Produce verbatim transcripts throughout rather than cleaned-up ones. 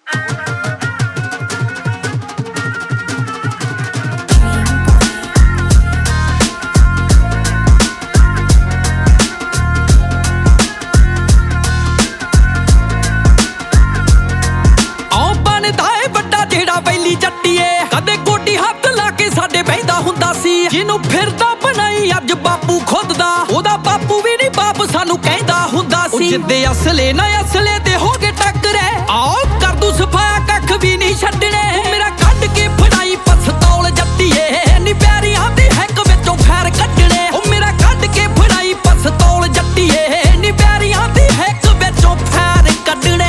ਵੈਲੀ ਜੱਟੀਏ ਕਦੇ ਗੋਡੀ ਹੱਥ ਲਾ ਕੇ ਸਾਡੇ ਬਹਿੰਦਾ ਹੁੰਦਾ ਸੀ ਜਿਹਨੂੰ ਫਿਰਦਾ ਬਣਾਈ ਅੱਜ ਬਾਪੂ ਖੁਦ ਦਾ ਉਹਦਾ ਬਾਪੂ ਵੀ ਨਹੀਂ ਬਾਪ ਸਾਨੂੰ ਕਹਿੰਦਾ ਹੁੰਦਾ ਸੀ ਜਿੱਦੇ ਅਸਲੇ ਨਾ ਅਸਲੇ ਤੇ ਹੋ ਗਏ ਟੱਕਰੇ ਆਓ ਕਰ ਦੂ ਸਫਾਇਆ ਕੱਖ ਵੀ ਨਹੀਂ ਛੱਡਣੇ ਮੇਰਾ ਕੱਢ ਕੇ ਫੜਾਈ ਪਸਤੌਲ ਜੱਟੀਏ ਨੀ ਪਿਆਰੀਆਂ ਦੀ ਹੈਕ ਵਿੱਚੋਂ ਫੈਰ ਕੱਢਣੇ ਉਹ ਮੇਰਾ ਕੱਢ ਕੇ ਫੜਾਈ ਪਸਤੌਲ ਜੱਟੀਏ ਨੀ ਪਿਆਰੀਆਂ ਦੀ ਹੈਕ ਵਿੱਚੋਂ ਫੈਰ ਕੱਢਣੇ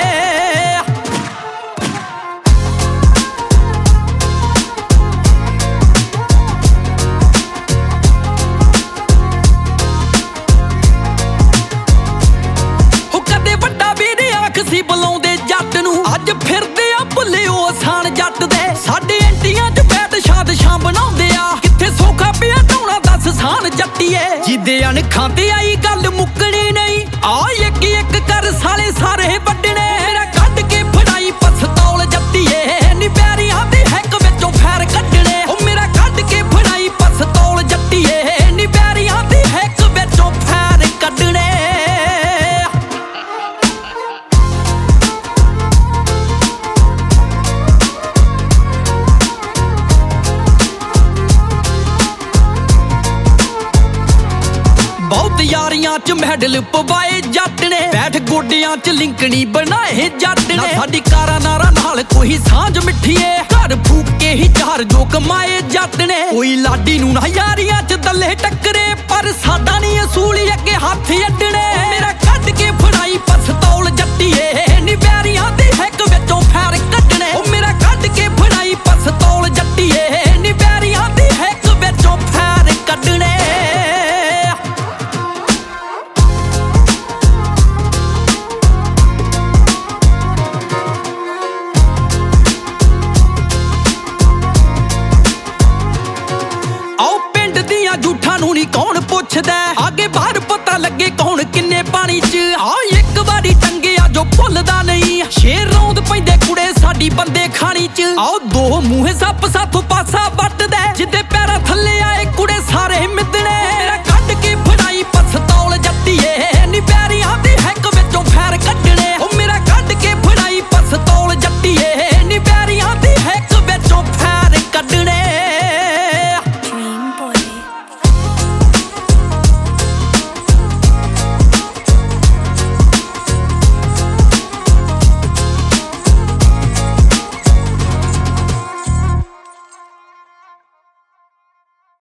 ਸੀ ਬੁਲਾਉਂਦੇ ਜੱਟ ਨੂੰ ਅੱਜ ਫਿਰਦੇ ਆ ਭੁੱਲੇ ਉਹ ਆਸਾਨ ਜੱਟ ਦੇ ਸਾਡੇ ਐਂਟੀਆਂ ਚ ਬੈਠ ਸ਼ਾਦਸ਼ਾਂ ਬਣਾਉਂਦੇ ਆ ਕਿੱਥੇ ਸੌਖਾ ਪਿਆ ਢਾਉਣਾ ਦੱਸ ਸਾਨ ਜੱਟੀਏ ਜਿਹਦੇ ਅਣਖਾਂ ਤੇ ਆਈ ਗੱਲ ਮੁੱਕਣੀ ਨਹੀਂ ਆ ਇੱਕ ਇੱਕ ਕਰ ਸਾਲੇ ਸਾਰੇ ਵੱਢਣੇ ਮੇਰਾ ਕੱਢ ਕੇ ਫੜਾਈ ਪਸਤੌਲ ਜੱਟੀਏ ਨੀ ਪਿਆਰੀਆਂ ਦੀ ਹੈਕ ਵਿੱਚੋਂ ਫੈਰ ਕੱਢਣੇ ਉਹ ਮੇਰਾ ਕੱਢ ਕੇ ਫੜਾਈ ਪਸਤੌਲ ਜੱਟੀਏ ਨੀ ਪਿਆਰੀਆਂ ਦੀ ਹੈਕ ਵਿੱਚੋਂ ਫੈਰ ਕੱਢਣੇ ਬਹੁਤ ਯਾਰੀਆਂ ਚ ਮੈਡਲ ਪਵਾਏ ਜੱਟ ਨੇ ਬੈਠ ਗੋਡਿਆਂ ਚ ਲਿੰਕਣੀ ਬਣਾਏ ਜੱਟ ਨੇ ਨਾ ਸਾਡੀ ਕਾਰਾਂ ਨਾਰਾਂ ਨਾਲ ਕੋਈ ਸਾਂਝ ਮਿੱਠੀਏ ਘਰ ਫੂਕ ਕੇ ਹੀ ਚਾਰ ਜੋ ਕਮਾਏ ਜੱਟ ਨੇ ਕੋਈ ਲਾਡੀ ਨੂੰ ਨਾ ਯਾਰੀਆਂ ਚ ਦੱਲੇ ਟੱਕਰੇ ਪਰ ਸਾਡਾ ਨਹੀਂ ਅਸੂਲ ਅੱਗੇ ਹੱਥ ਅੱਡਣੇ ਮੇਰਾ ਕੱਢ ਕੇ ਫੜਾਈ ਪਸਤੌਲ ਜੱਟੀਏ ਨੀ ਪਿਆਰੀਆਂ ਦੀ ਹੈਕ ਵਿੱਚੋਂ ਫੈਰ ਕੱਢਣੇ ਉਹ ਮੇਰਾ ਕੱਢ ਕੇ ਫੜਾਈ ਪਸਤੌਲ ਜੱਟੀਏ ਨੀ ਪਿਆਰੀਆਂ ਦੀ ਹੈਕ ਵਿੱਚੋਂ ਫੈਰ ਕੱਢਣੇ ਝੂਠਾਂ ਨੂੰ ਨੀ ਕੌਣ ਪੁੱਛਦਾ ਅੱਗੇ ਬਾਹਰ ਪਤਾ ਲੱਗੇ ਕੌਣ ਕਿੰਨੇ ਪਾਣੀ ਚ ਆ ਇੱਕ ਵਾਰੀ ਟੰਗਿਆ ਜੋ ਭੁੱਲਦਾ ਨਹੀਂ ਸ਼ੇਰ ਰੌਂਦ ਪੈਂਦੇ ਕੁੜੇ ਸਾਡੀ ਬੰਦੇ ਖਾਣੀ ਚ ਆਓ ਦੋ ਮੂੰਹੇ ਸੱਪ ਸਾਥੋਂ ਪਾਸਾ ਵੱਟਦਾ ਜਿੱਦੇ